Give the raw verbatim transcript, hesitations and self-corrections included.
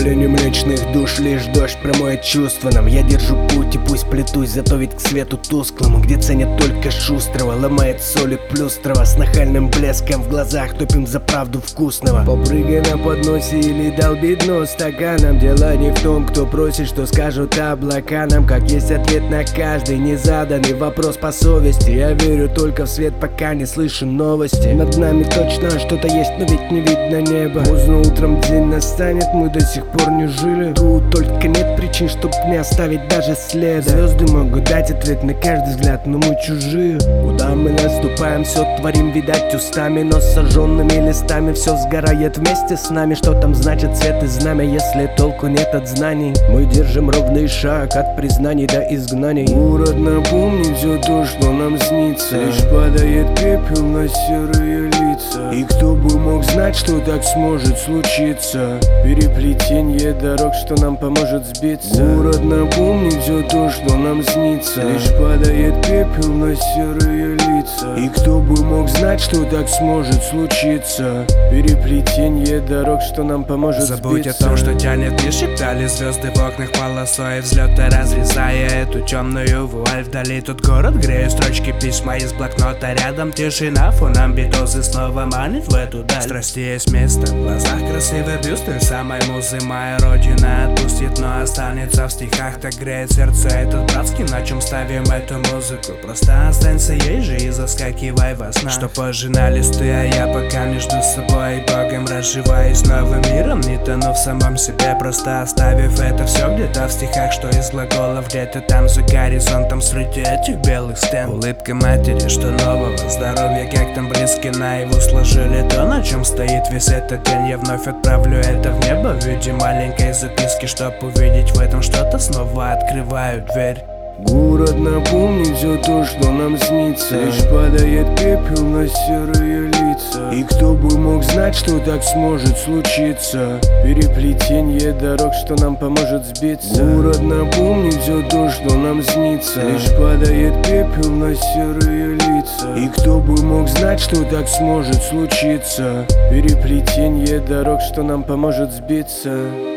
Поле млечных душ, лишь дождь промоет чувства нам. Я держу путь и пусть плетусь, зато ведь к свету тусклому, где ценят только шустрого, ломает соли плюстрого. С нахальным блеском в глазах топим за правду вкусного. Попрыгай на подносе или долби дно стаканом. Дело не в том, кто просит, что скажут облака нам. Как есть ответ на каждый незаданный вопрос по совести. Я верю только в свет, пока не слышу новости. Над нами точно что-то есть, но ведь не видно неба. Поздно утром день настанет, мы до сих пор не жили. Тут только нет причин, чтоб не оставить даже следа. Звезды могут дать ответ на каждый взгляд, но мы чужие. Куда мы наступаем, все творим, видать, устами. Но с сожженными листами все сгорает вместе с нами. Что там значит цвет и знамя, если толку нет от знаний? Мы держим ровный шаг от признаний до изгнаний. Город напомнит все то, что нам снится. Лишь падает пепел на серые лица. И кто бы мог знать, что так сможет случиться? Переплетенье дорог, что нам поможет сбиться. Город напомнит все то, что нам снится. Лишь падает пепел на серые лица. И кто бы мог знать, что так сможет случиться? Переплетенье дорог, что нам поможет Забудь сбиться. о том, что тянет, не шептали звезды в окнах полосой взлета, разрезая эту темную вуаль вдали. Тут город греет строчки письма из блокнота. Рядом тишина, фоном битозы снова манит в эту даль. Страсти есть место, в глазах красивый бюст той самой музы. Моя родина отпустит, но останется в стихах. Так греет сердце этот братский, на чем ставим эту музыку. Просто останься ей же и заскакивай во снах. Что позже на листы, а я пока между собой и Богом разживаюсь новым миром, не тону в самом себе, просто оставив это все где-то в стихах. Что из глаголов где-то там за горизонтом среди этих белых стен. Улыбка матери, что нового здоровья, как там близки наяву сложили то, на чем стоит весь этот день. Я вновь отправлю это в небо в виде маленькой записки, чтоб увидеть в этом что-то, снова открываю дверь. Город напомнит все то, что нам снится. Лишь падает пепел на серые лица. И кто бы мог знать, что так сможет случиться? Переплетенье дорог, что нам поможет сбиться. Город напомнит все то, что нам снится. Лишь падает пепел на серые лица. И кто бы мог знать, что так сможет случиться? Переплетенье дорог, что нам поможет сбиться.